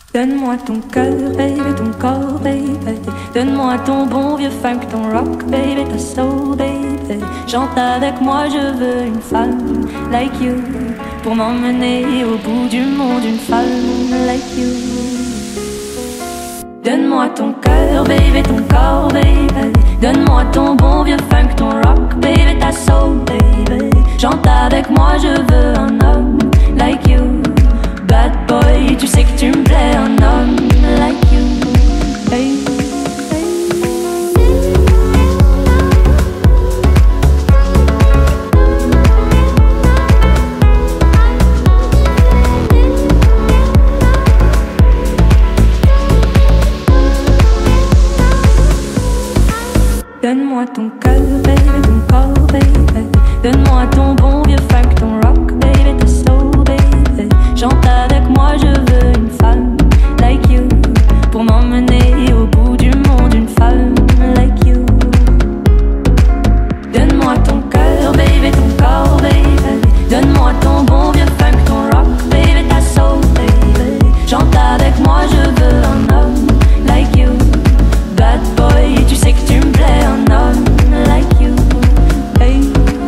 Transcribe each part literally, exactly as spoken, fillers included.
Donne-moi ton cœur, baby, ton corps, baby. Donne-moi ton bon vieux funk, ton rock, baby, ta soul, baby. Chante avec moi, je veux une femme like you pour m'emmener au bout du monde, une femme like you. Donne-moi ton cœur, baby, ton corps, baby. Donne-moi ton bon vieux funk, ton rock, baby, ta soul, baby. Chante avec moi, je veux un homme like you. Bad boy, tu sais que tu me plais, un homme like you. Hey, hey. Donne-moi ton cœur, baby, ton corps, baby. Donne-moi ton bon vieux funk, ton rock, baby, ta soul, baby. Chante avec moi, je veux une femme like you pour m'emmener au bout du monde, une femme like you. Donne-moi ton cœur, baby, ton corps, baby. Donne-moi ton bon vieux funk, ton rock, baby, ta soul, baby. Chante avec moi, je veux un homme like you. Bad boy, tu sais que tu me plais, un homme like you. Hey.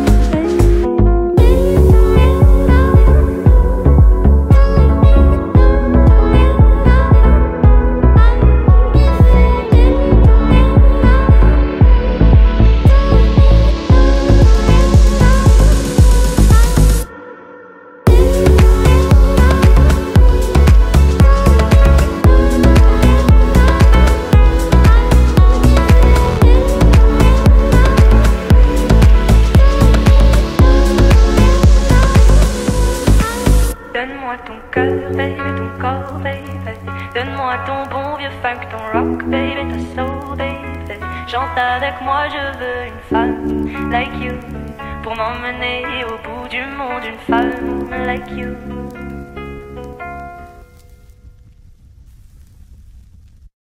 Donne-moi ton cœur, baby, ton corps, baby. Donne-moi ton bon vieux funk, ton rock, baby, ta soul, baby. Chante avec moi, je veux une femme like you pour m'emmener au bout du monde, une femme like you.